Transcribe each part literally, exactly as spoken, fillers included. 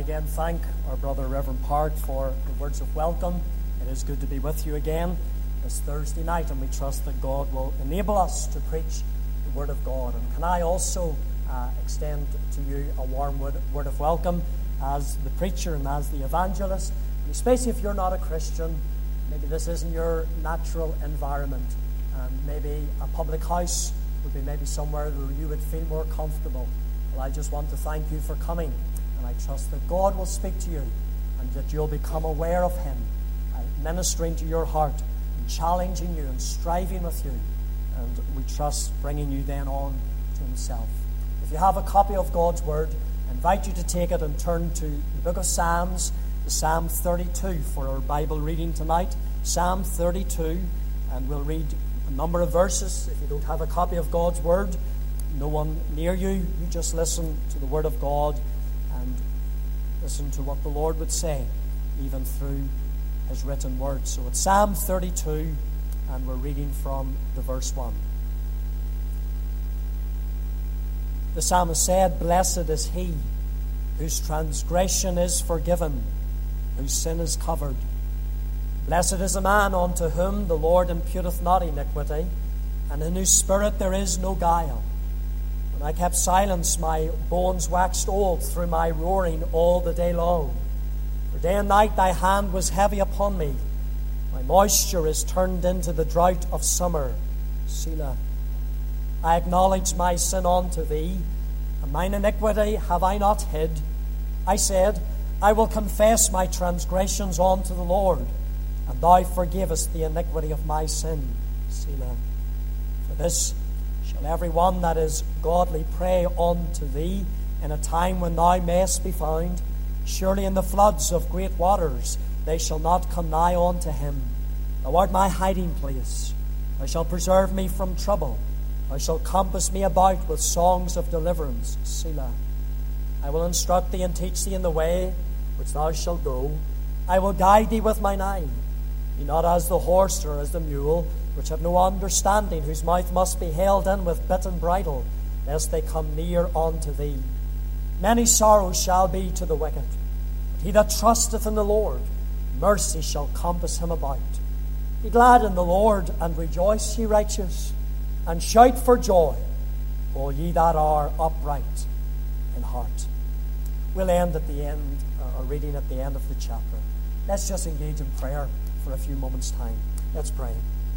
again thank our brother Reverend Park for the words of welcome. It is good to be with you again this Thursday night, and we trust that God will enable us to preach the Word of God. And can I also uh, extend to you a warm word, word of welcome as the preacher and as the evangelist, and especially if you're not a Christian. Maybe this isn't your natural environment, and maybe a public house would be maybe somewhere where you would feel more comfortable. Well, I just want to thank you for coming, and I trust that God will speak to you and that you'll become aware of Him, uh, ministering to your heart and challenging you and striving with you, and we trust bringing you then on to Himself. If you have a copy of God's Word, I invite you to take it and turn to the book of Psalms, the Psalm thirty-two for our Bible reading tonight. Psalm thirty-two, and we'll read a number of verses. If you don't have a copy of God's Word, no one near you, you just listen to the Word of God and listen to what the Lord would say, even through His written Word. So it's Psalm thirty-two, and we're reading from the verse one. The psalmist said, "Blessed is he whose transgression is forgiven, whose sin is covered. Blessed is the man unto whom the Lord imputeth not iniquity, and in whose spirit there is no guile. When I kept silence, my bones waxed old through my roaring all the day long. For day and night thy hand was heavy upon me. My moisture is turned into the drought of summer. Selah. I acknowledge my sin unto thee, and mine iniquity have I not hid. I said, I will confess my transgressions unto the Lord, and thou forgivest the iniquity of my sin. Selah. For this shall every one that is godly pray unto thee in a time when thou mayest be found. Surely in the floods of great waters they shall not come nigh unto him. Thou art my hiding place. Thou shalt preserve me from trouble. Thou shalt compass me about with songs of deliverance. Selah. I will instruct thee and teach thee in the way which thou shalt go. I will guide thee with mine eye. Be not as the horse or as the mule, which have no understanding, whose mouth must be held in with bit and bridle, lest they come near unto thee. Many sorrows shall be to the wicked, but he that trusteth in the Lord, mercy shall compass him about. Be glad in the Lord, and rejoice, ye righteous, and shout for joy, all ye that are upright in heart." We'll end at the end, uh, or reading at the end of the chapter. Let's just engage in prayer for a few moments' time. Let's pray.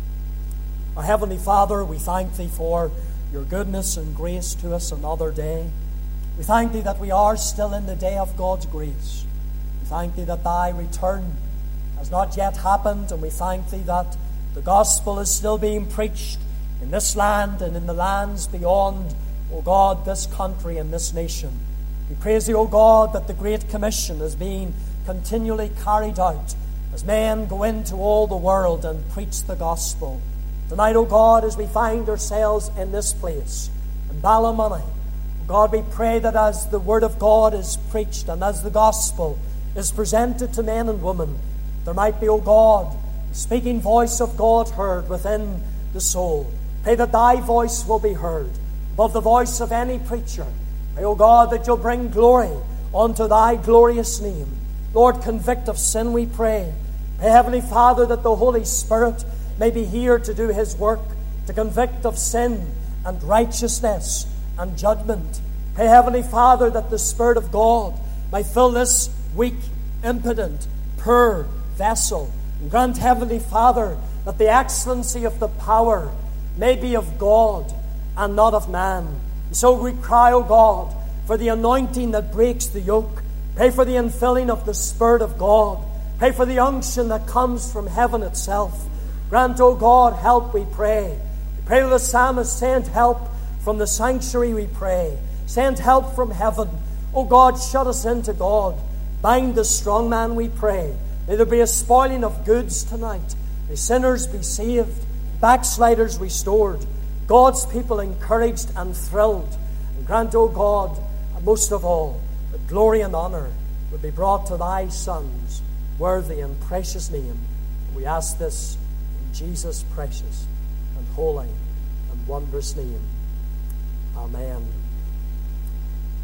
Our Heavenly Father, we thank Thee for Your goodness and grace to us another day. We thank Thee that we are still in the day of God's grace. We thank Thee that Thy return has not yet happened, and we thank Thee that the gospel is still being preached in this land and in the lands beyond, O God, this country and this nation. We praise Thee, O God, that the Great Commission is being continually carried out as men go into all the world and preach the gospel. Tonight, O God, as we find ourselves in this place, in Ballymoney, O God, we pray that as the Word of God is preached and as the gospel is presented to men and women, there might be, O God, the speaking voice of God heard within the soul. Pray that Thy voice will be heard above the voice of any preacher. Pray, O God, that You'll bring glory unto Thy glorious name. Lord, convict of sin, we pray. Pray, Heavenly Father, that the Holy Spirit may be here to do His work, to convict of sin and righteousness and judgment. Pray, Heavenly Father, that the Spirit of God may fill this weak, impotent, poor vessel. And grant, Heavenly Father, that the excellency of the power may be of God and not of man. And so we cry, O God, for the anointing that breaks the yoke. Pray for the infilling of the Spirit of God. Pray for the unction that comes from heaven itself. Grant, O God, help, we pray. We pray to the psalmist, send help from the sanctuary, we pray. Send help from heaven. O God, shut us into God. Bind the strong man, we pray. May there be a spoiling of goods tonight. May sinners be saved, backsliders restored, God's people encouraged and thrilled. And grant, O God, and most of all, that glory and honour would be brought to Thy Son's worthy and precious name. We ask this in Jesus' precious and holy and wondrous name. Amen.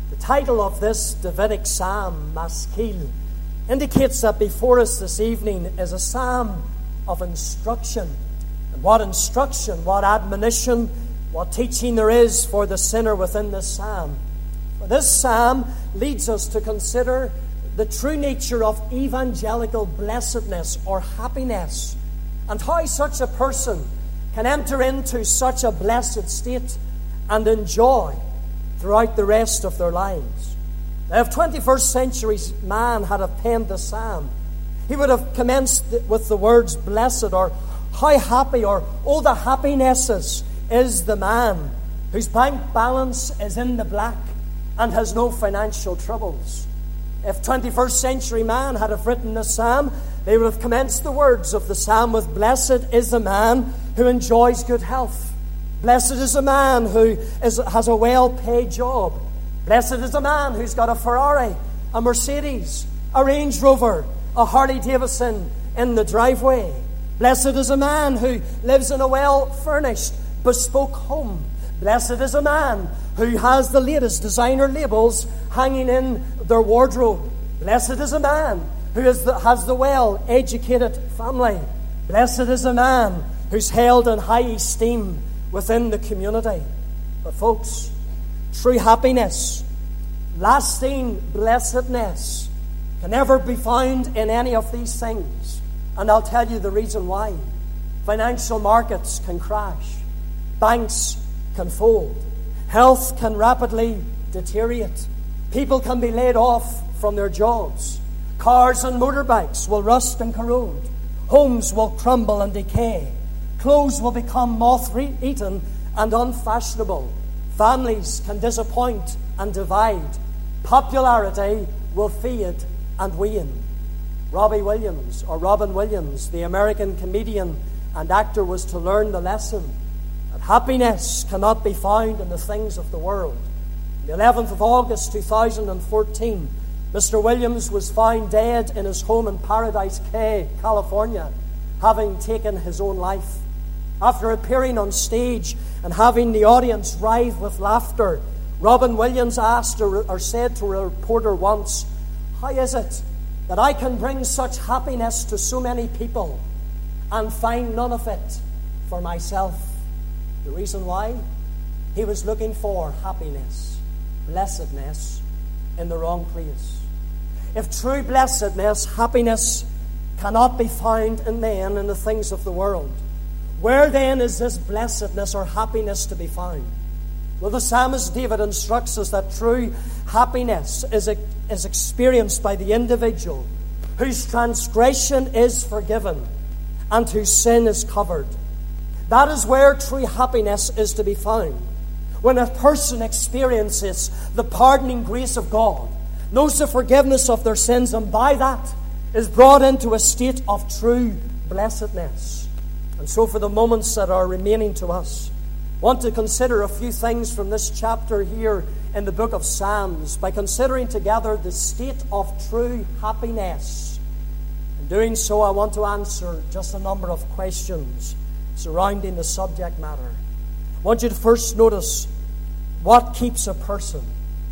The title of this Davidic psalm, Maskil, indicates that before us this evening is a psalm of instruction. And what instruction, what admonition, what teaching there is for the sinner within this psalm. This psalm leads us to consider the true nature of evangelical blessedness or happiness, and how such a person can enter into such a blessed state and enjoy throughout the rest of their lives. Now, if twenty-first century man had have penned the psalm, he would have commenced with the words blessed, or how happy, or oh, the happinesses is the man whose bank balance is in the black and has no financial troubles. If twenty-first century man had have written the psalm, they would have commenced the words of the psalm with blessed is the man who enjoys good health. Blessed is the man who is, has a well-paid job. Blessed is the man who's got a Ferrari, a Mercedes, a Range Rover, a Harley-Davidson in the driveway. Blessed is a man who lives in a well-furnished, bespoke home. Blessed is a man who has the latest designer labels hanging in their wardrobe. Blessed is a man who is the, has the well-educated family. Blessed is a man who's held in high esteem within the community. But folks, true happiness, lasting blessedness, can never be found in any of these things. And I'll tell you the reason why. Financial markets can crash. Banks can fold. Health can rapidly deteriorate. People can be laid off from their jobs. Cars and motorbikes will rust and corrode. Homes will crumble and decay. Clothes will become moth-eaten and unfashionable. Families can disappoint and divide. Popularity will fade and wane. Robbie Williams, or Robin Williams, the American comedian and actor, was to learn the lesson that happiness cannot be found in the things of the world. On the eleventh of August two thousand fourteen, Mister Williams was found dead in his home in Paradise Cay, California, having taken his own life. After appearing on stage and having the audience writhe with laughter, Robin Williams asked or, or said to a reporter once, "How is it that I can bring such happiness to so many people and find none of it for myself?" The reason why? He was looking for happiness, blessedness, in the wrong place. If true blessedness, happiness, cannot be found in men and the things of the world, where then is this blessedness or happiness to be found? Well, the psalmist David instructs us that true happiness is, is experienced by the individual whose transgression is forgiven and whose sin is covered. That is where true happiness is to be found. When a person experiences the pardoning grace of God, knows the forgiveness of their sins, and by that is brought into a state of true blessedness. And so for the moments that are remaining to us, I want to consider a few things from this chapter here in the book of Psalms by considering together the state of true happiness. In doing so, I want to answer just a number of questions surrounding the subject matter. I want you to first notice what keeps a person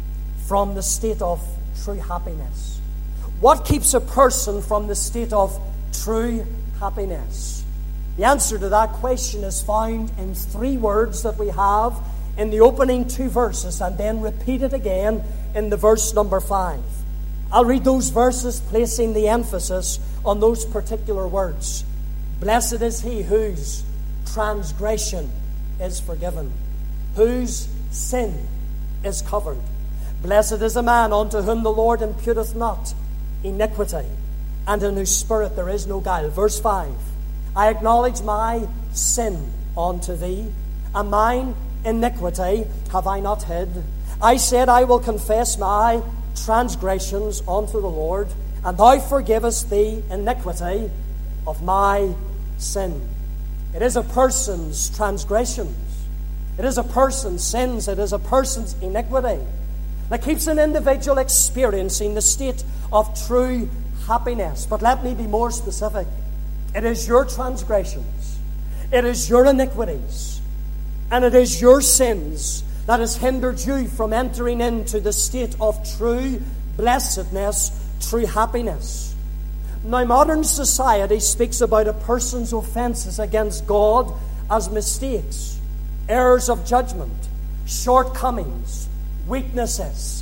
from the state of true happiness. What keeps a person from the state of true happiness? The answer to that question is found in three words that we have in the opening two verses and then repeated again in the verse number five. I'll read those verses, placing the emphasis on those particular words. Blessed is he whose transgression is forgiven, whose sin is covered. Blessed is the man unto whom the Lord imputeth not iniquity, and in whose spirit there is no guile. Verse five. I acknowledge my sin unto thee, and mine iniquity have I not hid. I said, I will confess my transgressions unto the Lord, and thou forgivest the iniquity of my sin. It is a person's transgressions. It is a person's sins. It is a person's iniquity that keeps an individual experiencing the state of true happiness. But let me be more specific. It is your transgressions, it is your iniquities, and it is your sins, that has hindered you from entering into the state of true blessedness, true happiness. Now, modern society speaks about a person's offenses against God as mistakes, errors of judgment, shortcomings, weaknesses,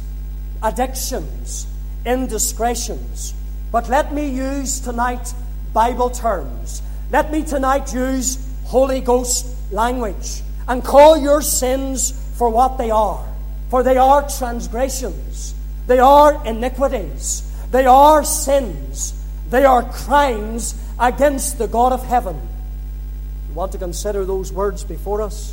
addictions, indiscretions. But let me use tonight Bible terms. Let me tonight use Holy Ghost language and call your sins for what they are. For they are transgressions. They are iniquities. They are sins. They are crimes against the God of heaven. We want to consider those words before us.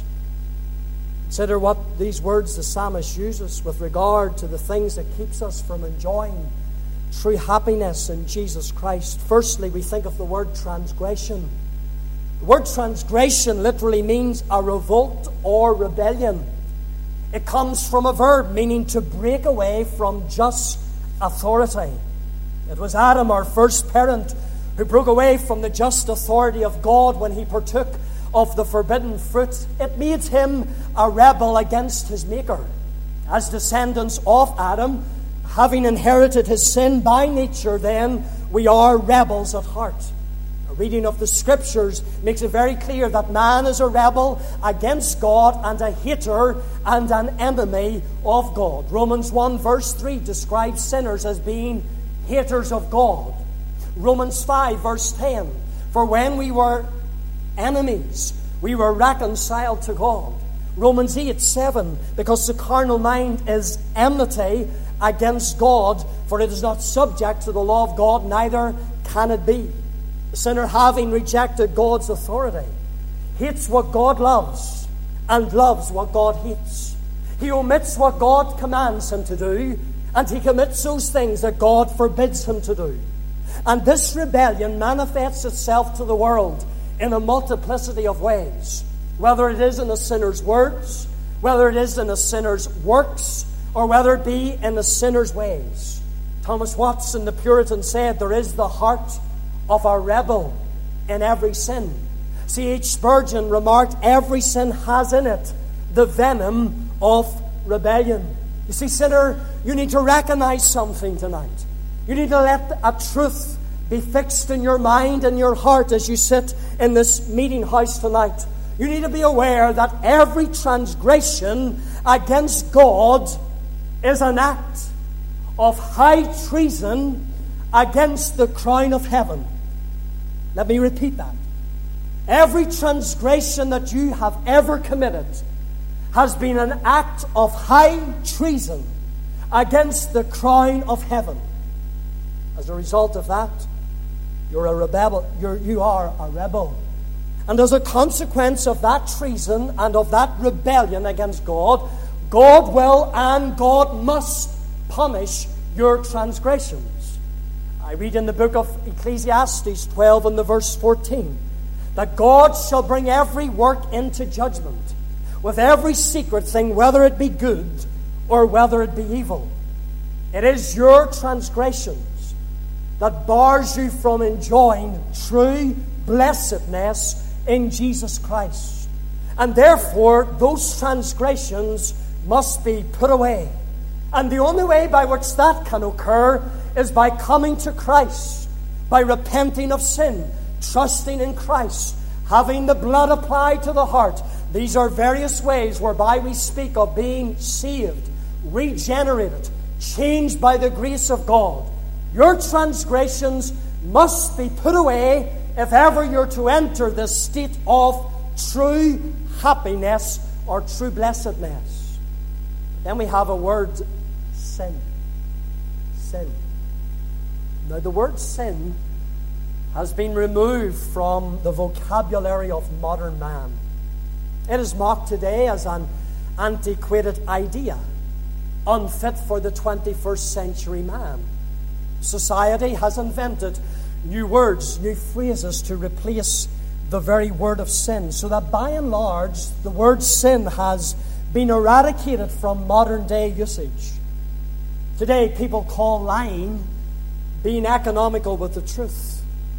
Consider what these words the psalmist uses with regard to the things that keeps us from enjoying true happiness in Jesus Christ. Firstly, we think of the word transgression. The word transgression literally means a revolt or rebellion. It comes from a verb meaning to break away from just authority. It was Adam, our first parent, who broke away from the just authority of God when he partook of the forbidden fruit. It made him a rebel against his Maker. As descendants of Adam, having inherited his sin by nature, then we are rebels at heart. A reading of the Scriptures makes it very clear that man is a rebel against God and a hater and an enemy of God. Romans one verse three describes sinners as being haters of God. Romans five verse ten, for when we were enemies, we were reconciled to God. Romans eight seven, because the carnal mind is enmity against God, for it is not subject to the law of God, neither can it be. The sinner, having rejected God's authority, hates what God loves and loves what God hates. He omits what God commands him to do, and he commits those things that God forbids him to do. And this rebellion manifests itself to the world in a multiplicity of ways, whether it is in a sinner's words, whether it is in a sinner's works, or whether it be in a sinner's ways. Thomas Watson, the Puritan, said, there is the heart of a rebel in every sin. C H Spurgeon remarked, every sin has in it the venom of rebellion. You see, sinner, you need to recognize something tonight. You need to let a truth be fixed in your mind and your heart as you sit in this meeting house tonight. You need to be aware that every transgression against God is an act of high treason against the crown of heaven. Let me repeat that. Every transgression that you have ever committed has been an act of high treason against the crown of heaven. As a result of that, you're a rebel. You're, you are a rebel. And as a consequence of that treason and of that rebellion against God, God will and God must punish your transgressions. I read in the book of Ecclesiastes twelve and the verse fourteen that God shall bring every work into judgment with every secret thing, whether it be good or whether it be evil. It is your transgressions that bars you from enjoying true blessedness in Jesus Christ. And therefore, those transgressions must be put away. And the only way by which that can occur is by coming to Christ, by repenting of sin, trusting in Christ, having the blood applied to the heart. These are various ways whereby we speak of being saved, regenerated, changed by the grace of God. Your transgressions must be put away if ever you're to enter the state of true happiness or true blessedness. Then we have a word, sin. Sin. Now, the word sin has been removed from the vocabulary of modern man. It is mocked today as an antiquated idea, unfit for the twenty-first century man. Society has invented new words, new phrases to replace the very word of sin, so that by and large, the word sin has been eradicated from modern day usage. Today, people call lying being economical with the truth,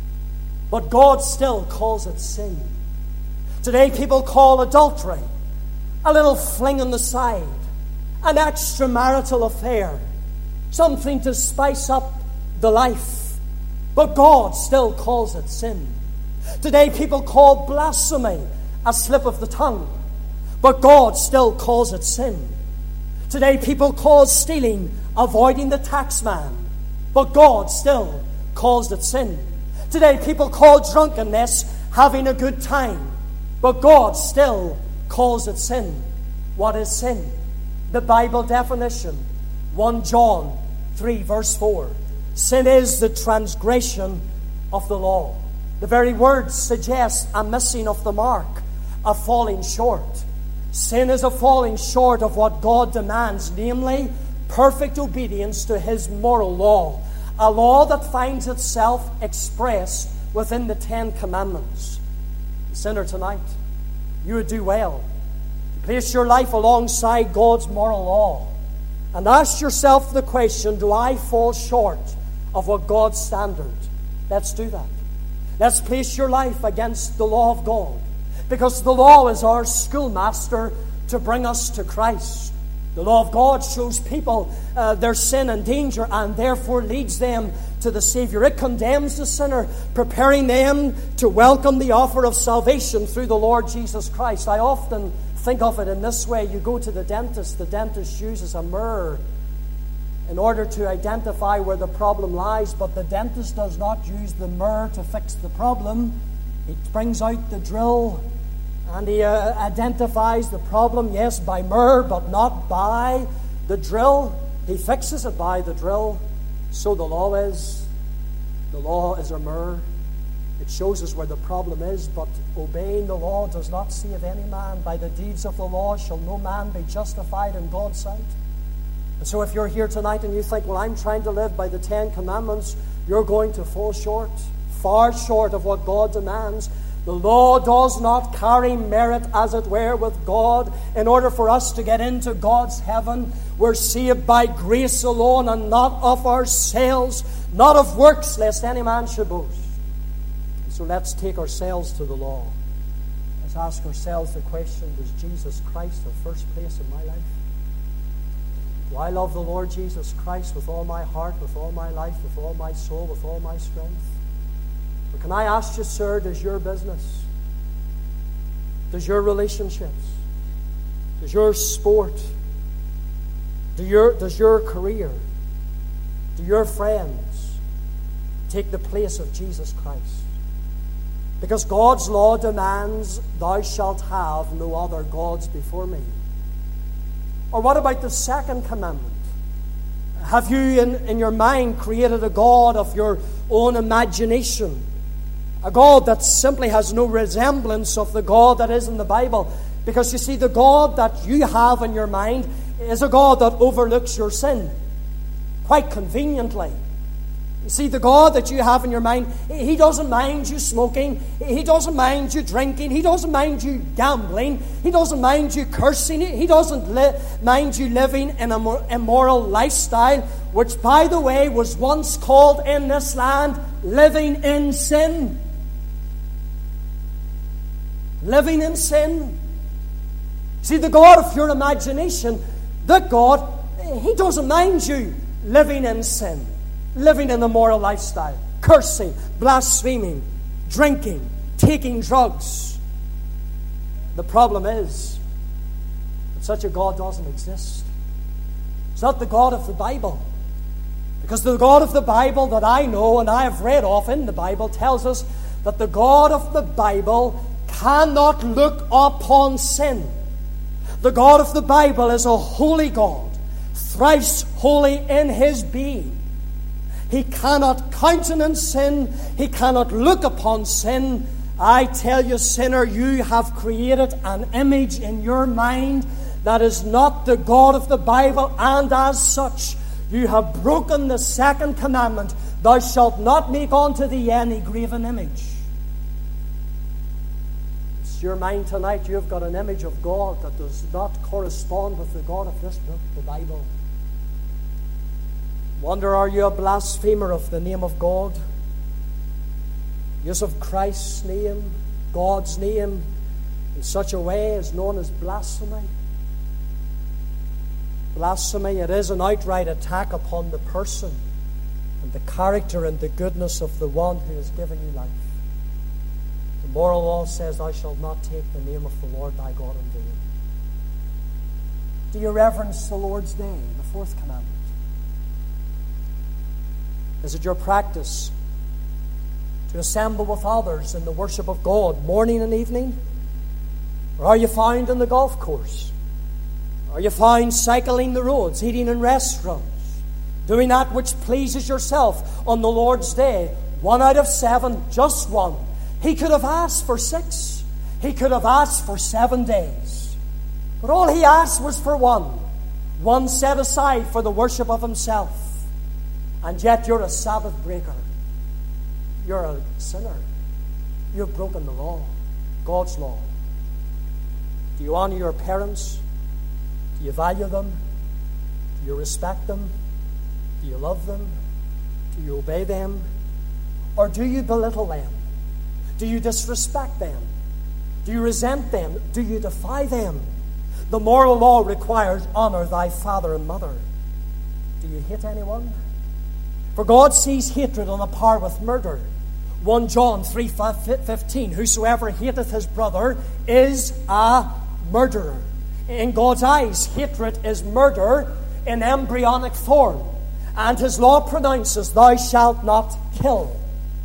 but God still calls it sin. Today, people call adultery a little fling on the side, an extramarital affair, something to spice up the life. But God still calls it sin. Today people call blasphemy a slip of the tongue, but God still calls it sin. Today people call stealing avoiding the tax man, but God still calls it sin. Today people call drunkenness having a good time, but God still calls it sin. What is sin? The Bible definition, First John three verse four. Sin is the transgression of the law. The very word suggests a missing of the mark, a falling short. Sin is a falling short of what God demands, namely perfect obedience to His moral law, a law that finds itself expressed within the Ten Commandments. Sinner, tonight, you would do well to place your life alongside God's moral law and ask yourself the question, do I fall short of what God's standard? Let's do that. Let's place your life against the law of God, because the law is our schoolmaster to bring us to Christ. The law of God shows people uh, their sin and danger, and therefore leads them to the Savior. It condemns the sinner, preparing them to welcome the offer of salvation through the Lord Jesus Christ. I often think of it in this way. You go to the dentist. The dentist uses a mirror in order to identify where the problem lies, but the dentist does not use the mirror to fix the problem. He brings out the drill and he uh, identifies the problem, yes, by mirror, but not by the drill. He fixes it by the drill. So the law is. The law is a mirror. It shows us where the problem is, but obeying the law does not save any man. By the deeds of the law shall no man be justified in God's sight. And so if you're here tonight and you think, well, I'm trying to live by the Ten Commandments, you're going to fall short, far short of what God demands. The law does not carry merit, as it were, with God. In order for us to get into God's heaven, we're saved by grace alone and not of ourselves, not of works, lest any man should boast. So let's take ourselves to the law. Let's ask ourselves the question, does Jesus Christ have first place in my life? Do I love the Lord Jesus Christ with all my heart, with all my life, with all my soul, with all my strength? Or can I ask you, sir, does your business, does your relationships, does your sport, do your, does your career, do your friends take the place of Jesus Christ? Because God's law demands, thou shalt have no other gods before me. Or what about the second commandment? Have you in, in your mind created a God of your own imagination? A God that simply has no resemblance of the God that is in the Bible? Because you see, the God that you have in your mind is a God that overlooks your sin. Quite conveniently. You see, the God that you have in your mind, He doesn't mind you smoking. He doesn't mind you drinking. He doesn't mind you gambling. He doesn't mind you cursing. He doesn't li- mind you living in an immoral lifestyle, which, by the way, was once called in this land living in sin. Living in sin. See, the God of your imagination, the God, He doesn't mind you living in sin. Living in a moral lifestyle, cursing, blaspheming, drinking, taking drugs. The problem is that such a God doesn't exist. It's not the God of the Bible. Because the God of the Bible that I know and I have read of in the Bible tells us that the God of the Bible cannot look upon sin. The God of the Bible is a holy God, thrice holy in His being. He cannot countenance sin. He cannot look upon sin. I tell you, sinner, you have created an image in your mind that is not the God of the Bible, and as such, you have broken the second commandment, thou shalt not make unto thee any graven image. It's your mind tonight, you have got an image of God that does not correspond with the God of this book, the Bible. Wonder, are you a blasphemer of the name of God? Use of Christ's name, God's name, in such a way is known as blasphemy. blasphemy. It is an outright attack upon the person and the character and the goodness of the one who has given you life. The moral law says, thou shalt not take the name of the Lord thy God in vain. Do you reverence the Lord's day, the fourth commandment? Is it your practice to assemble with others in the worship of God morning and evening? Or are you found in the golf course? Are you found cycling the roads, eating in restaurants, doing that which pleases yourself on the Lord's day? One out of seven, just one. He could have asked for six. He could have asked for seven days. But all he asked was for one. One set aside for the worship of himself. And yet you're a Sabbath breaker. You're a sinner. You've broken the law, God's law. Do you honor your parents? Do you value them? Do you respect them? Do you love them? Do you obey them? Or do you belittle them? Do you disrespect them? Do you resent them? Do you defy them? The moral law requires honor thy father and mother. Do you hate anyone? For God sees hatred on a par with murder. First John three fifteen, whosoever hateth his brother is a murderer. In God's eyes, hatred is murder in embryonic form. And his law pronounces, thou shalt not kill.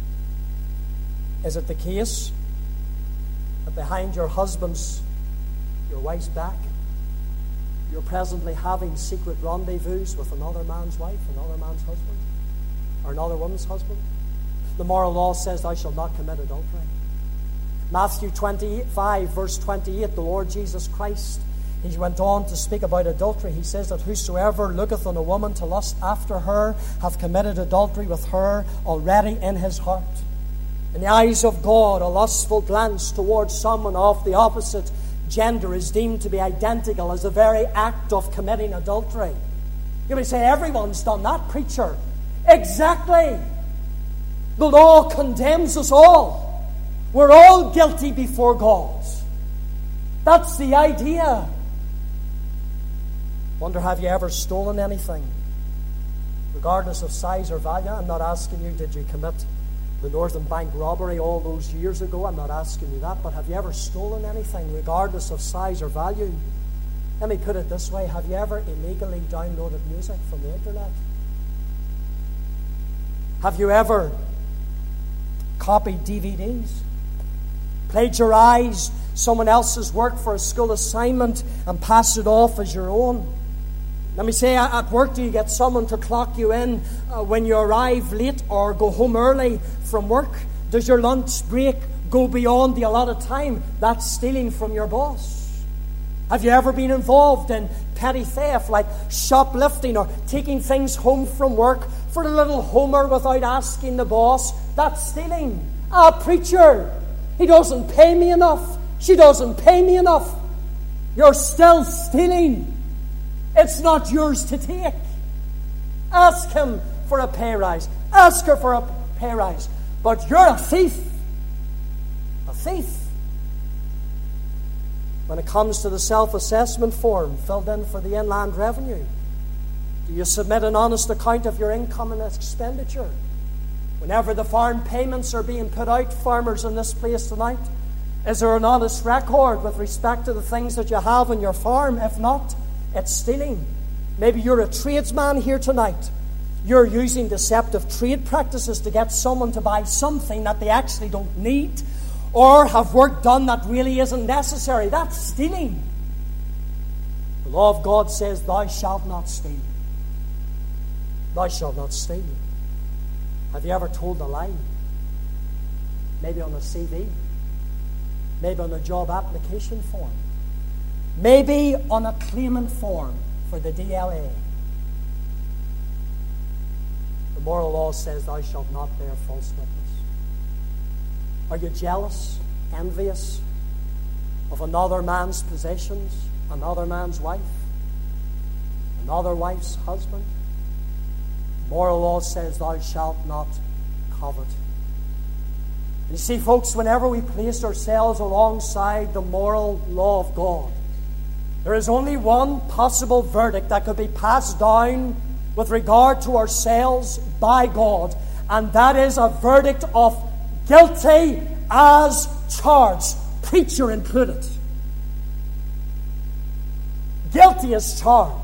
Is it the case that behind your husband's, your wife's back, you're presently having secret rendezvous with another man's wife, another man's husband, or another woman's husband? The moral law says, thou shalt not commit adultery. Matthew twenty-five, verse twenty-eight, the Lord Jesus Christ, he went on to speak about adultery. He says that whosoever looketh on a woman to lust after her hath committed adultery with her already in his heart. In the eyes of God, a lustful glance towards someone of the opposite gender is deemed to be identical as the very act of committing adultery. You may say, everyone's done that, preacher. Exactly. The law condemns us all. We're all guilty before God. That's the idea. Wonder, have you ever stolen anything? Regardless of size or value. I'm not asking you, did you commit the Northern Bank robbery all those years ago? I'm not asking you that. But have you ever stolen anything, regardless of size or value? Let me put it this way. Have you ever illegally downloaded music from the internet? Have you ever copied D V Ds? Plagiarized someone else's work for a school assignment and passed it off as your own? Let me say, at work, do you get someone to clock you in uh, when you arrive late or go home early from work? Does your lunch break go beyond the allotted time? That's stealing from your boss. Have you ever been involved in petty theft, like shoplifting or taking things home from work for a little homer without asking the boss? That's stealing. Ah, preacher, he doesn't pay me enough. She doesn't pay me enough. You're still stealing. It's not yours to take. Ask him for a pay rise. Ask her for a pay rise. But you're a thief. A thief. When it comes to the self-assessment form filled in for the Inland Revenue, do you submit an honest account of your income and expenditure? Whenever the farm payments are being put out, farmers in this place tonight, is there an honest record with respect to the things that you have on your farm? If not, it's stealing. Maybe you're a tradesman here tonight. You're using deceptive trade practices to get someone to buy something that they actually don't need, or have work done that really isn't necessary. That's stealing. The law of God says, thou shalt not steal. Thou shalt not steal. Have you ever told a lie? Maybe on a C V. Maybe on a job application form. Maybe on a claimant form for the D L A. The moral law says, thou shalt not bear false witness. Are you jealous, envious of another man's possessions, another man's wife, another wife's husband? The moral law says, thou shalt not covet. You see, folks, whenever we place ourselves alongside the moral law of God, There is only one possible verdict that could be passed down with regard to ourselves by God, and that is a verdict of guilty as charged, preacher included. Guilty as charged.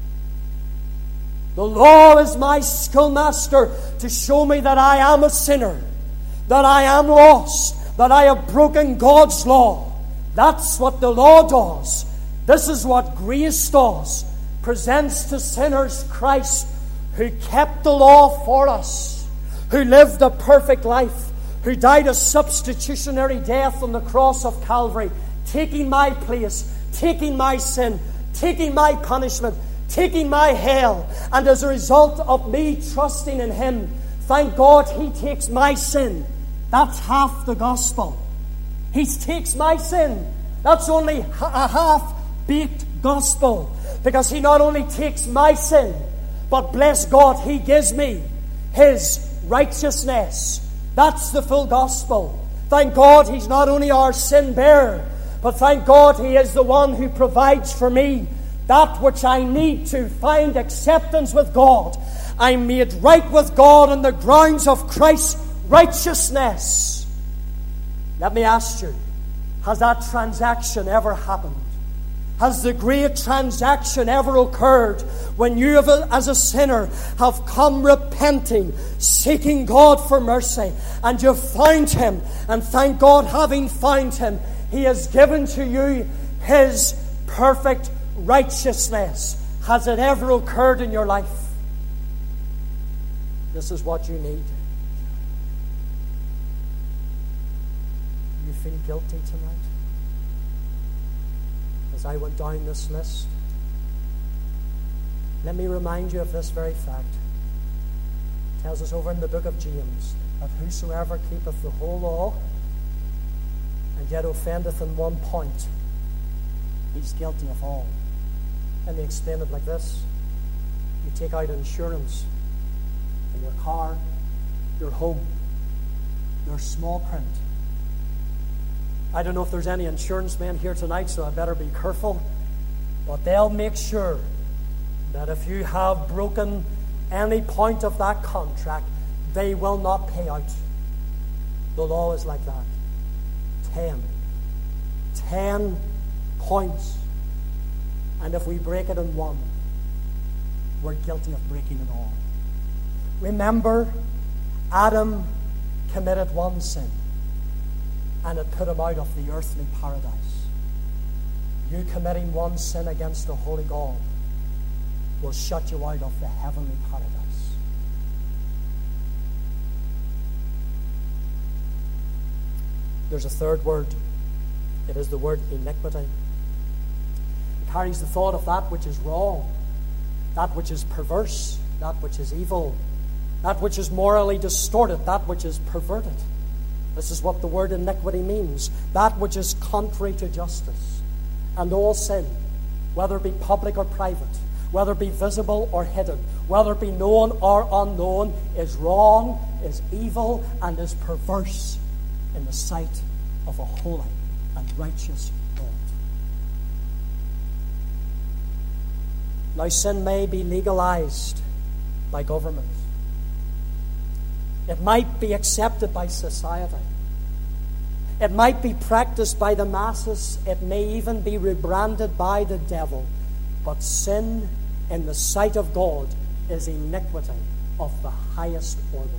The law is my schoolmaster to show me that I am a sinner, that I am lost, that I have broken God's law. That's what the law does. This is what grace does. Presents to sinners Christ, who kept the law for us, who lived a perfect life, who died a substitutionary death on the cross of Calvary, taking my place, taking my sin, taking my punishment, taking my hell. And as a result of me trusting in Him, thank God He takes my sin. That's half the gospel. He takes my sin. That's only a half-baked gospel. Because He not only takes my sin, but bless God, He gives me His righteousness. That's the full gospel. Thank God He's not only our sin bearer, but thank God He is the one who provides for me that which I need to find acceptance with God. I'm made right with God on the grounds of Christ's righteousness. Let me ask you, has that transaction ever happened? Has the great transaction ever occurred when you have, as a sinner, have come repenting, seeking God for mercy, and you've found Him, and thank God, having found Him, He has given to you His perfect righteousness? Has it ever occurred in your life? This is what you need. You feel guilty tonight? As I went down this list, let me remind you of this very fact. It tells us over in the book of James that whosoever keepeth the whole law and yet offendeth in one point, he's guilty of all. Let me explain it like this. You take out insurance in your car, your home, your small print. I don't know if there's any insurance men here tonight, so I better be careful. But they'll make sure that if you have broken any point of that contract, they will not pay out. The law is like that. Ten. Ten points. And if we break it in one, we're guilty of breaking it all. Remember, Adam committed one sin, and it put him out of the earthly paradise. You committing one sin against the holy God will shut you out of the heavenly paradise. There's a third word. It is the word iniquity. It carries the thought of that which is wrong, that which is perverse, that which is evil, that which is morally distorted, that which is perverted. This is what the word iniquity means. That which is contrary to justice. And all sin, whether it be public or private, whether it be visible or hidden, whether it be known or unknown, is wrong, is evil, and is perverse in the sight of a holy and righteous God. Now, sin may be legalized by government. It might be accepted by society. It might be practiced by the masses. It may even be rebranded by the devil. But sin in the sight of God is iniquity of the highest order.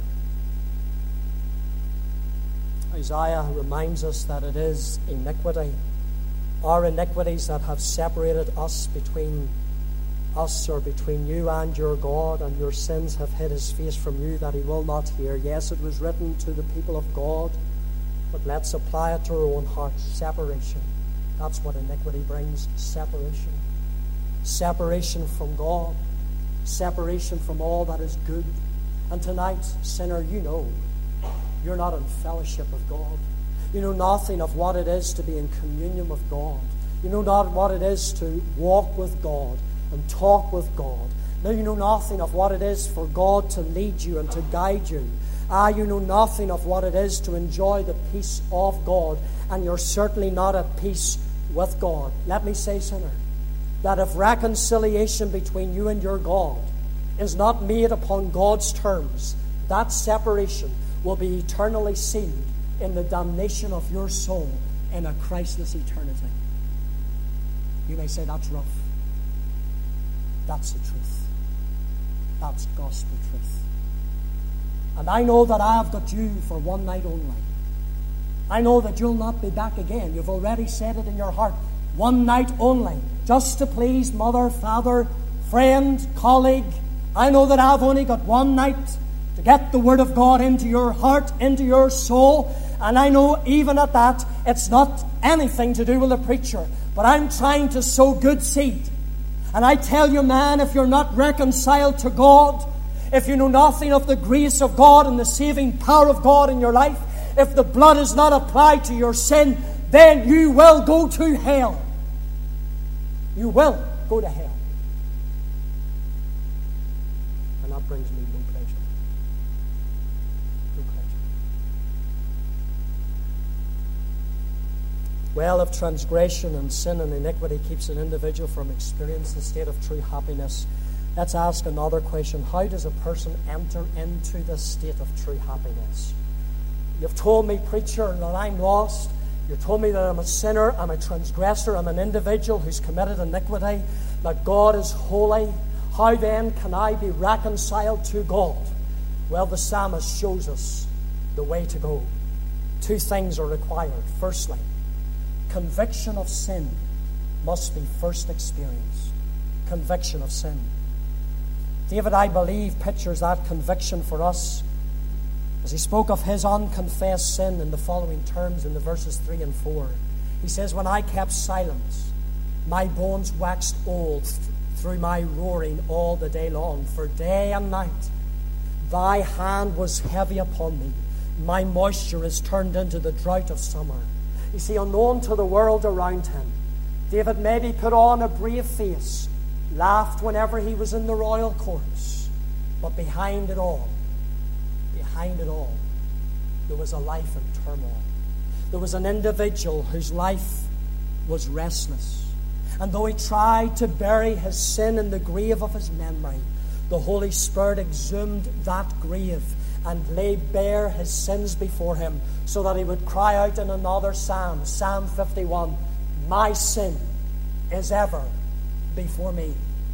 Isaiah reminds us that it is iniquity, our iniquities that have separated us between us or between you and your God, and your sins have hid His face from you that He will not hear. Yes, it was written to the people of God, but let's apply it to our own hearts. Separation. That's what iniquity brings. Separation. Separation from God. Separation from all that is good. And tonight, sinner, you know you're not in fellowship with God. You know nothing of what it is to be in communion with God. You know not what it is to walk with God and talk with God. Now you know nothing of what it is for God to lead you and to guide you. Ah, you know nothing of what it is to enjoy the peace of God, and you're certainly not at peace with God. Let me say, sinner, that if reconciliation between you and your God is not made upon God's terms, that separation will be eternally sealed in the damnation of your soul in a Christless eternity. You may say, that's rough. That's the truth. That's gospel truth. And I know that I have got you for one night only. I know that you'll not be back again. You've already said it in your heart. One night only. Just to please mother, father, friend, colleague. I know that I've only got one night to get the Word of God into your heart, into your soul. And I know even at that, it's not anything to do with the preacher. But I'm trying to sow good seed. And I tell you, man, if you're not reconciled to God, if you know nothing of the grace of God and the saving power of God in your life, if the blood is not applied to your sin, then you will go to hell. You will go to hell. And that brings me no pleasure. No pleasure. Well, if transgression and sin and iniquity keeps an individual from experiencing the state of true happiness, let's ask another question. How does a person enter into the state of true happiness? You've told me, preacher, that I'm lost. You've told me that I'm a sinner, I'm a transgressor, I'm an individual who's committed iniquity, that God is holy. How then can I be reconciled to God? Well, the psalmist shows us the way to go. Two things are required. Firstly, conviction of sin must be first experienced. Conviction of sin. David, I believe, pictures that conviction for us as he spoke of his unconfessed sin in the following terms in the verses three and four. He says, when I kept silence, my bones waxed old th- through my roaring all the day long. For day and night thy hand was heavy upon me. My moisture is turned into the drought of summer. You see, unknown to the world around him, David maybe put on a brave face, laughed whenever he was in the royal courts. But behind it all, behind it all, there was a life in turmoil. There was an individual whose life was restless. And though he tried to bury his sin in the grave of his memory, the Holy Spirit exhumed that grave and laid bare his sins before him, so that he would cry out in another psalm, Psalm fifty-one, my sin is ever before me.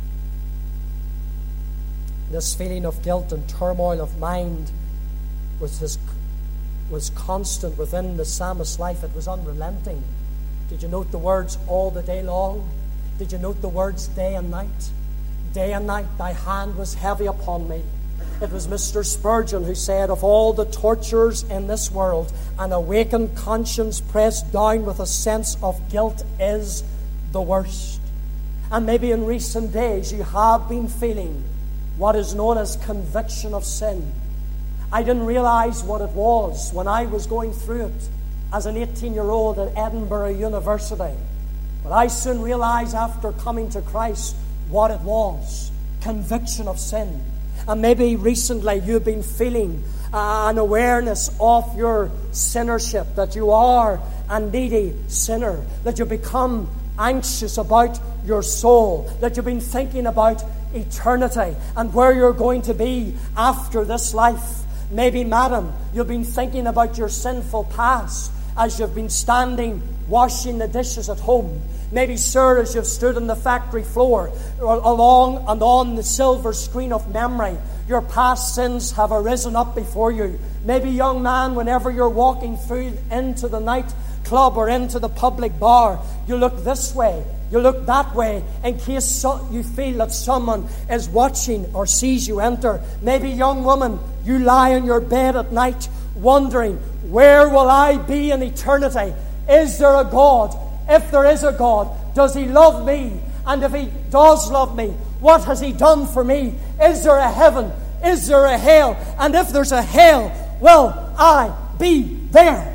This feeling of guilt and turmoil of mind was, his, was constant within the psalmist's life. It was unrelenting. Did you note the words all the day long? Did you note the words day and night? Day and night thy hand was heavy upon me. It was Mister Spurgeon who said, of all the tortures in this world, an awakened conscience pressed down with a sense of guilt is the worst. And maybe in recent days you have been feeling what is known as conviction of sin. I didn't realize what it was when I was going through it as an eighteen-year-old at Edinburgh University. But I soon realized after coming to Christ what it was. Conviction of sin. And maybe recently you've been feeling uh, an awareness of your sinnership, that you are a needy sinner, that you become anxious about your soul, that you've been thinking about eternity and where you're going to be after this life. Maybe, madam, you've been thinking about your sinful past as you've been standing washing the dishes at home. Maybe, sir, as you've stood on the factory floor along and on the silver screen of memory, your past sins have arisen up before you. Maybe, young man, whenever you're walking through into the night club or into the public bar, you look this way, you look that way, in case so, you feel that someone is watching or sees you enter. Maybe, young woman, you lie on your bed at night wondering, where will I be in eternity? Is there a God? If there is a God, does He love me? And if He does love me, what has He done for me? Is there a heaven? Is there a hell? And if there's a hell, will I be there?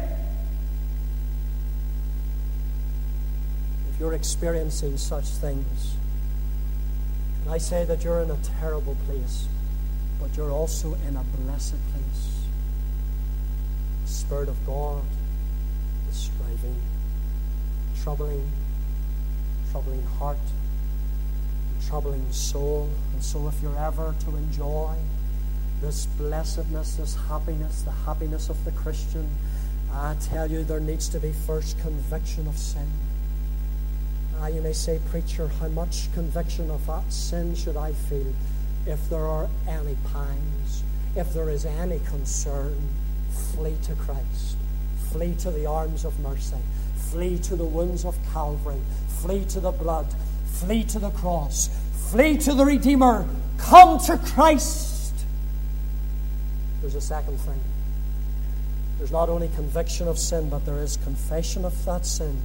If you're experiencing such things, can I say that you're in a terrible place, but you're also in a blessed place. The Spirit of God is striving, troubling, troubling heart, troubling soul. And so if you're ever to enjoy this blessedness, this happiness, the happiness of the Christian, I tell you, there needs to be first conviction of sin. Ah, you may say, preacher, how much conviction of that sin should I feel? If there are any pangs, if there is any concern, flee to Christ. Flee to the arms of mercy. Flee to the wounds of Calvary. Flee to the blood. Flee to the cross. Flee to the Redeemer. Come to Christ. There's a second thing. There's not only conviction of sin, but there is confession of that sin.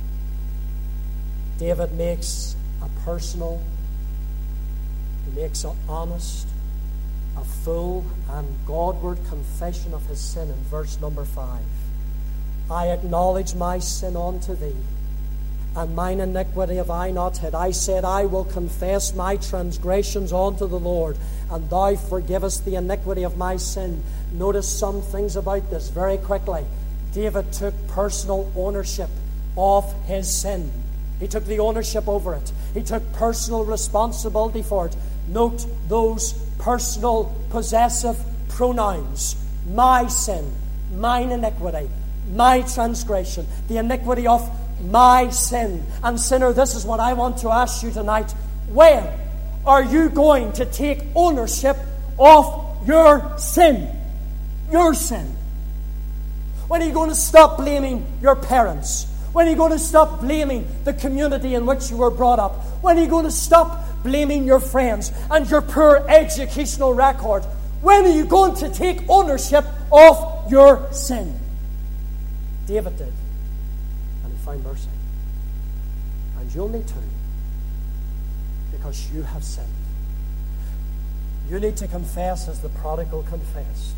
David makes a personal, he makes an honest, a full and Godward confession of his sin in verse number five. I acknowledge my sin unto thee, and mine iniquity have I not hid. I said, I will confess my transgressions unto the Lord, and thou forgivest the iniquity of my sin. Notice some things about this very quickly. David took personal ownership of his sin. He took the ownership over it. He took personal responsibility for it. Note those personal possessive pronouns. My sin, mine iniquity, my transgression, the iniquity of my sin. And sinner, this is what I want to ask you tonight. When are you going to take ownership of your sin? Your sin. When are you going to stop blaming your parents? When are you going to stop blaming the community in which you were brought up? When are you going to stop blaming your friends and your poor educational record? When are you going to take ownership of your sin? David did, and he found mercy. And you'll need to, because you have sinned. You need to confess as the prodigal confessed.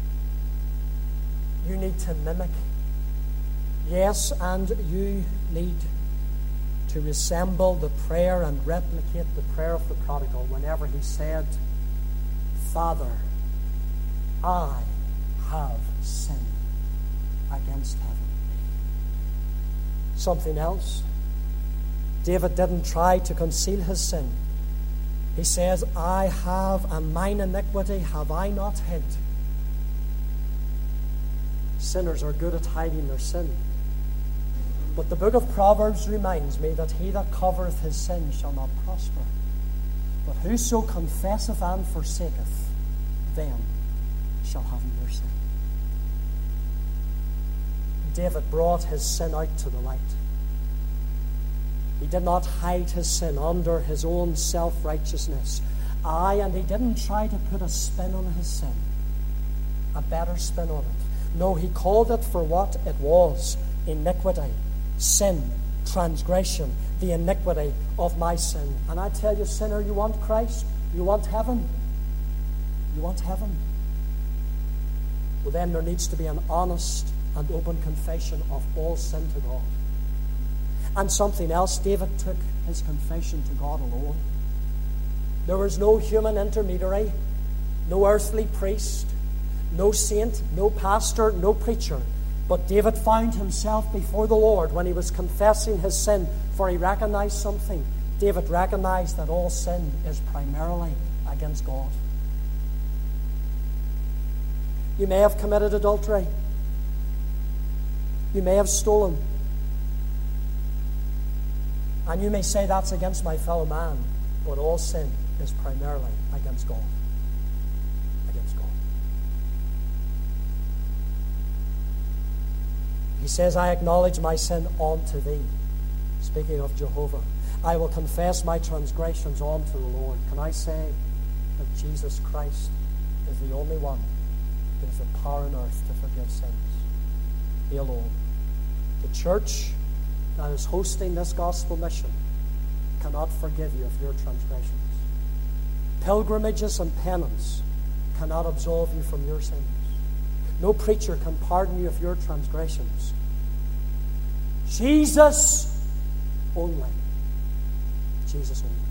You need to mimic. Yes, and you need to resemble the prayer and replicate the prayer of the prodigal whenever he said, Father, I have sinned against heaven. Something else. David didn't try to conceal his sin. He says, I have, and mine iniquity have I not hid. Sinners are good at hiding their sin. But the book of Proverbs reminds me that he that covereth his sin shall not prosper. But whoso confesseth and forsaketh, them shall have mercy. David brought his sin out to the light. He did not hide his sin under his own self-righteousness. Aye, and he didn't try to put a spin on his sin, a better spin on it. No, he called it for what it was: iniquity, sin, transgression, the iniquity of my sin. And I tell you, sinner, you want Christ? You want heaven? You want heaven? Well, then there needs to be an honest and open confession of all sin to God. And something else, David took his confession to God alone. There was no human intermediary, no earthly priest, no saint, no pastor, no preacher. But David found himself before the Lord when he was confessing his sin, for he recognized something. David recognized that all sin is primarily against God. You may have committed adultery. You may have stolen. And you may say that's against my fellow man, but all sin is primarily against God. Against God. He says, I acknowledge my sin unto thee. Speaking of Jehovah, I will confess my transgressions unto the Lord. Can I say that Jesus Christ is the only one who has the power on earth to forgive sins? He alone. The church that is hosting this gospel mission cannot forgive you of your transgressions. Pilgrimages and penance cannot absolve you from your sins. No preacher can pardon you of your transgressions. Jesus only. Jesus only.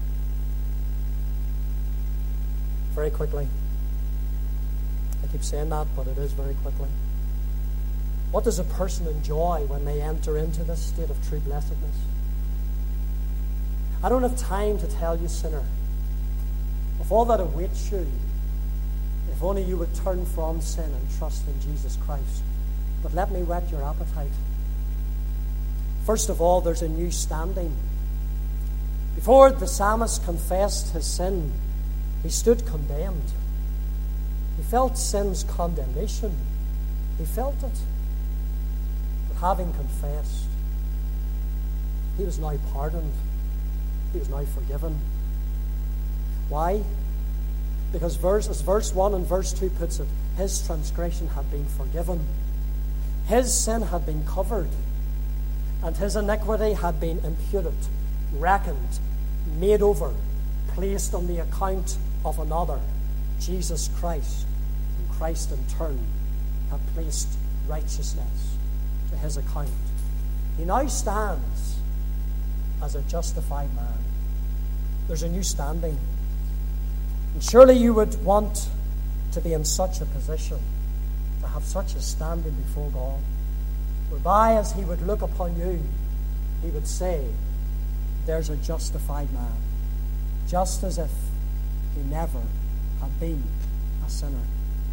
Very quickly. I keep saying that, but it is very quickly. What does a person enjoy when they enter into this state of true blessedness? I don't have time to tell you, sinner, of all that awaits you, if only you would turn from sin and trust in Jesus Christ. But let me whet your appetite. First of all, there's a new standing. Before the psalmist confessed his sin, he stood condemned. He felt sin's condemnation. He felt it. But having confessed, he was now pardoned. He was now forgiven. Why? Because verse, as verse one and verse two puts it, his transgression had been forgiven. His sin had been covered. And his iniquity had been imputed, reckoned, made over, placed on the account of another, Jesus Christ. And Christ in turn had placed righteousness to his account. He now stands as a justified man. There's a new standing. And surely you would want to be in such a position, to have such a standing before God, whereby as he would look upon you, he would say, there's a justified man, just as if he never had been a sinner.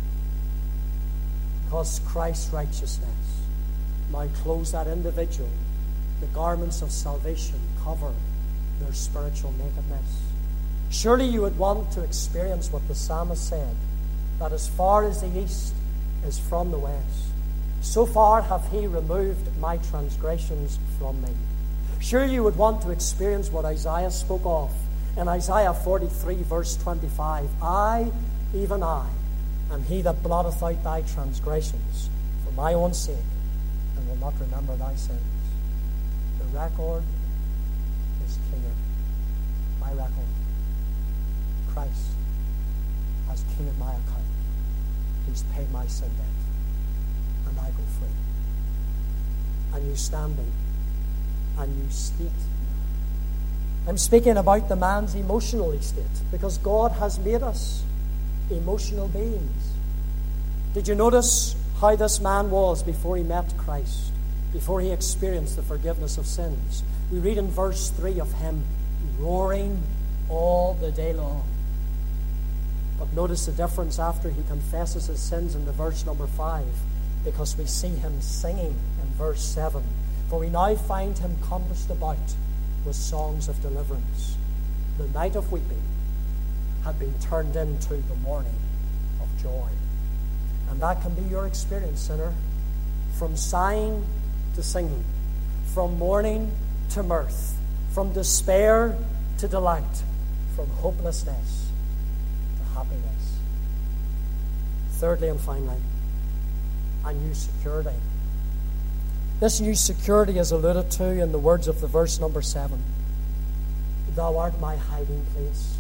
Because Christ's righteousness now clothes that individual. The garments of salvation cover their spiritual nakedness. Surely you would want to experience what the psalmist said, that as far as the east is from the west, so far hath he removed my transgressions from me. Sure, you would want to experience what Isaiah spoke of in Isaiah forty-three, verse twenty-five. I, even I, am he that blotteth out thy transgressions for my own sake, and will not remember thy sins. The record is clear. My record. Christ has cleared my account. He's paid my sin debt. And I go free. A new standing. A new state. I'm speaking about the man's emotional state, because God has made us emotional beings. Did you notice how this man was before he met Christ, before he experienced the forgiveness of sins? We read in verse three of him roaring all the day long. But notice the difference after he confesses his sins in the verse number five, because we see him singing in verse seven. For we now find him compassed about with songs of deliverance. The night of weeping had been turned into the morning of joy. And that can be your experience, sinner. From sighing to singing, from mourning to mirth, from despair to delight, from hopelessness to happiness. Thirdly and finally, a new security. This new security is alluded to in the words of the verse number seven. Thou art my hiding place.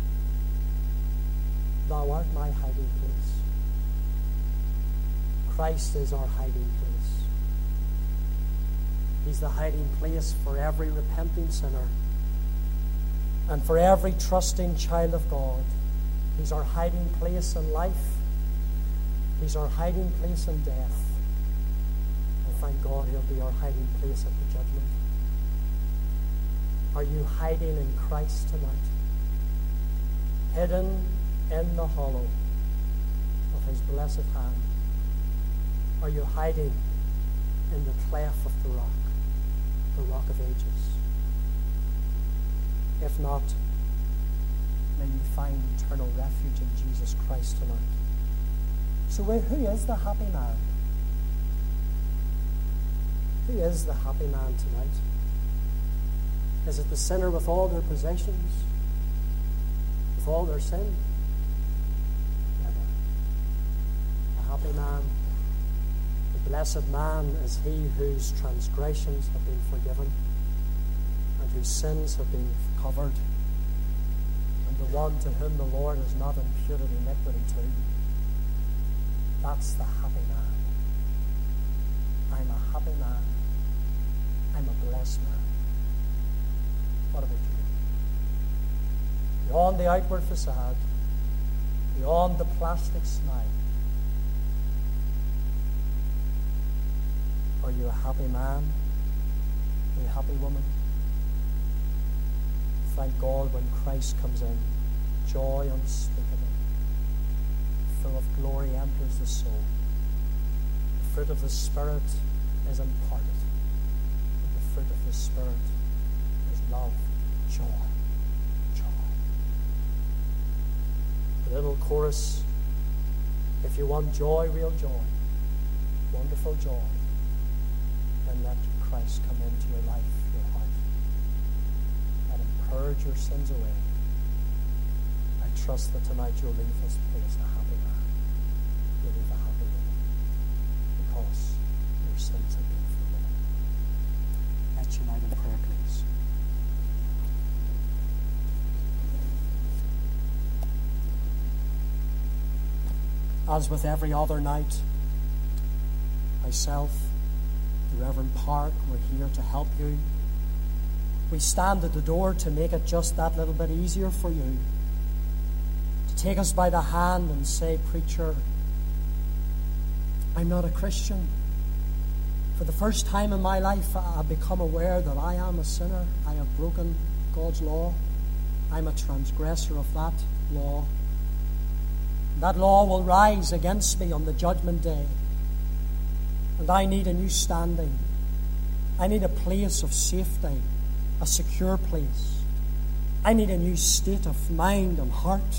Thou art my hiding place. Christ is our hiding place. He's the hiding place for every repenting sinner and for every trusting child of God. He's our hiding place in life. He's our hiding place in death. And thank God he'll be our hiding place at the judgment. Are you hiding in Christ tonight? Hidden in the hollow of his blessed hand? Are you hiding in the cleft of the rock, the rock of ages? If not, may you find eternal refuge in Jesus Christ tonight. So who is the happy man? Who is the happy man tonight? Is it the sinner with all their possessions, with all their sin? Never. The happy man, the blessed man, is he whose transgressions have been forgiven and whose sins have been covered, and the one to whom the Lord has not imputed iniquity to. That's the happy man. I'm a happy man. I'm a blessed man. What about you? Beyond the outward facade, beyond the plastic smile, are you a happy man? Are you a happy woman? Thank God when Christ comes in, joy unspeakable, full of glory enters the soul. The fruit of the Spirit is imparted. And the fruit of the Spirit is love, joy, joy. The little chorus, if you want joy, real joy, wonderful joy, then let Christ come into your life, your heart. Let him purge your sins away. I trust that tonight you'll leave this place a happy man. You'll leave a happy woman because your sins have been forgiven. Let's unite in prayer, please. As with every other night, myself, the Reverend Park, we're here to help you. We stand at the door to make it just that little bit easier for you. To take us by the hand and say, preacher, I'm not a Christian. For the first time in my life, I've become aware that I am a sinner. I have broken God's law. I'm a transgressor of that law. That law will rise against me on the judgment day. And I need a new standing. I need a place of safety, a secure place. I need a new state of mind and heart.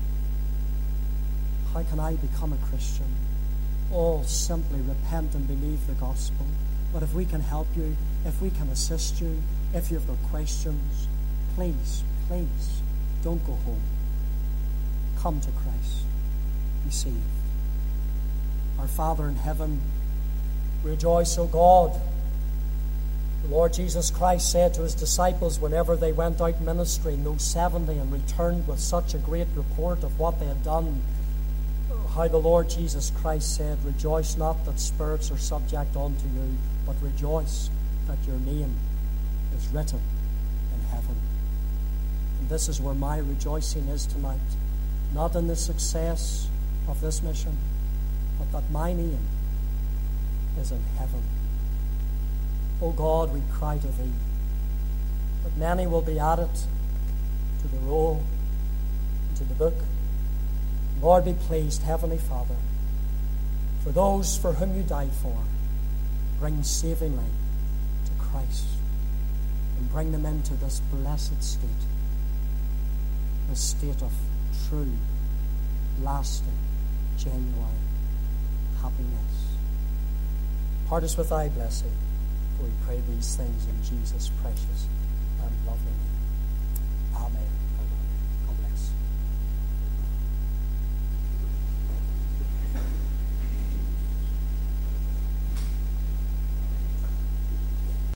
How can I become a Christian? Oh, simply repent and believe the gospel. But if we can help you, if we can assist you, if you've got questions, please, please, don't go home. Come to Christ. Be saved. Our Father in heaven, rejoice, O God. The Lord Jesus Christ said to his disciples whenever they went out ministering, those seventy, and returned with such a great report of what they had done, how the Lord Jesus Christ said, rejoice not that spirits are subject unto you, but rejoice that your name is written in heaven. And this is where my rejoicing is tonight. Not in the success of this mission, but that my name is in heaven. O God, we cry to thee that many will be added to the roll, to the book. Lord, be pleased, Heavenly Father, for those for whom you died for, bring savingly to Christ and bring them into this blessed state, this state of true, lasting, genuine happiness. Part us with thy blessing, for we pray these things in Jesus' precious and lovely name. Amen.